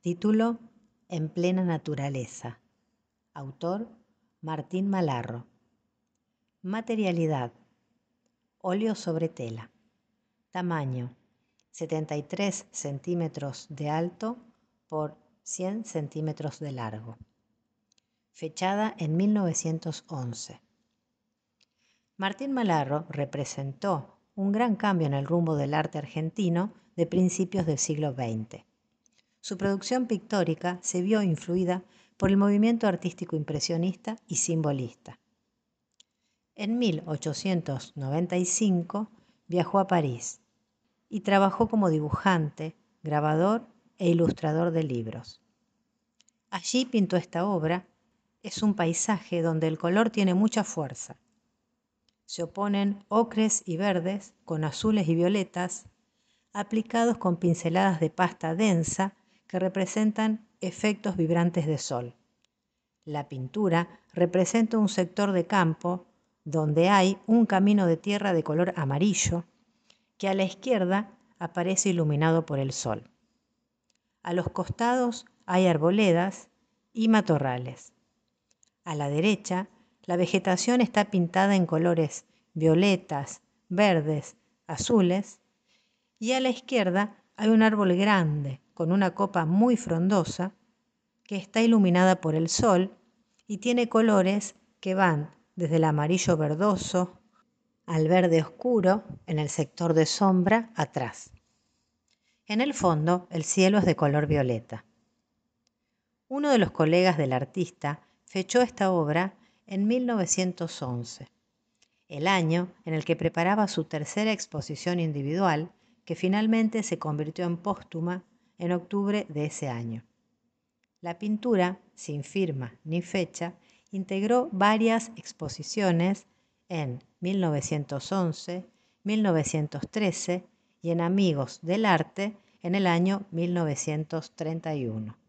Título: En plena naturaleza. Autor: Martín Malarro. Materialidad: óleo sobre tela. Tamaño: 73 centímetros de alto por 100 centímetros de largo. Fechada en 1911. Martín Malarro representó un gran cambio en el rumbo del arte argentino de principios del siglo XX. Su producción pictórica se vio influida por el movimiento artístico impresionista y simbolista. En 1895 viajó a París y trabajó como dibujante, grabador e ilustrador de libros. Allí pintó esta obra. Es un paisaje donde el color tiene mucha fuerza. Se oponen ocres y verdes con azules y violetas, aplicados con pinceladas de pasta densa que representan efectos vibrantes de sol. La pintura representa un sector de campo donde hay un camino de tierra de color amarillo que a la izquierda aparece iluminado por el sol. A los costados hay arboledas y matorrales. A la derecha, la vegetación está pintada en colores violetas, verdes, azules, y a la izquierda hay un árbol grande con una copa muy frondosa que está iluminada por el sol y tiene colores que van desde el amarillo verdoso al verde oscuro en el sector de sombra atrás. En el fondo, el cielo es de color violeta. Uno de los colegas del artista fechó esta obra en 1911, el año en el que preparaba su tercera exposición individual, que finalmente se convirtió en póstuma en octubre de ese año. La pintura, sin firma ni fecha, integró varias exposiciones en 1911, 1913 y en Amigos del Arte en el año 1931.